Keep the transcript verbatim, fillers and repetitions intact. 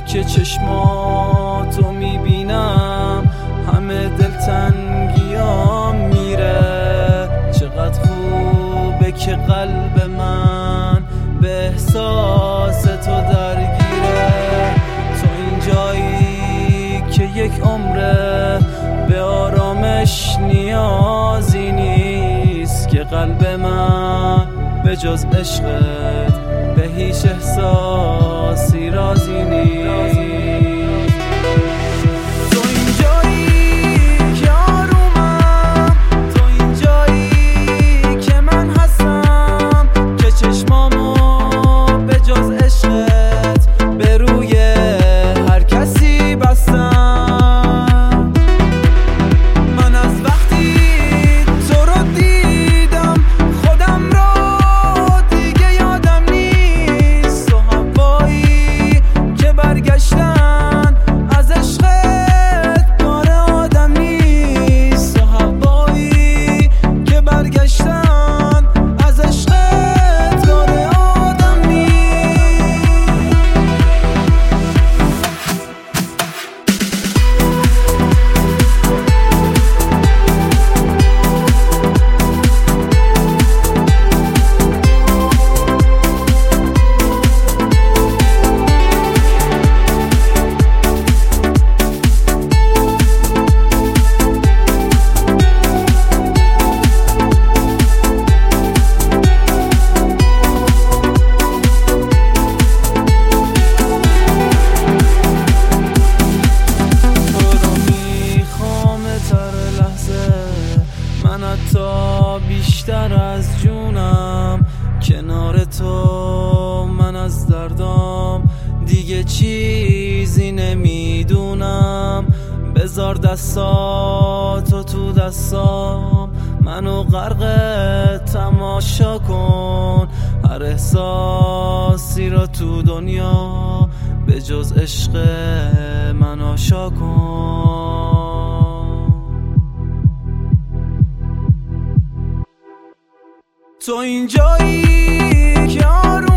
که چشماتو میبینم همه دلتنگیام میره. چقدر خوبه که قلب من به احساس تو درگیره. تو این جایی که یک عمره به آرامش نیازی نیست، که قلب من به جز عشقت به هیچ احساسی راضی نیست. من حتی بیشتر از جونم کنار تو، من از دردام دیگه چیزی نمیدونم. بذار دستاتو تو دستام، منو غرق تماشا کن. هر احساسی را تو دنیا به جز عشق من آشا کن. تو این جایی که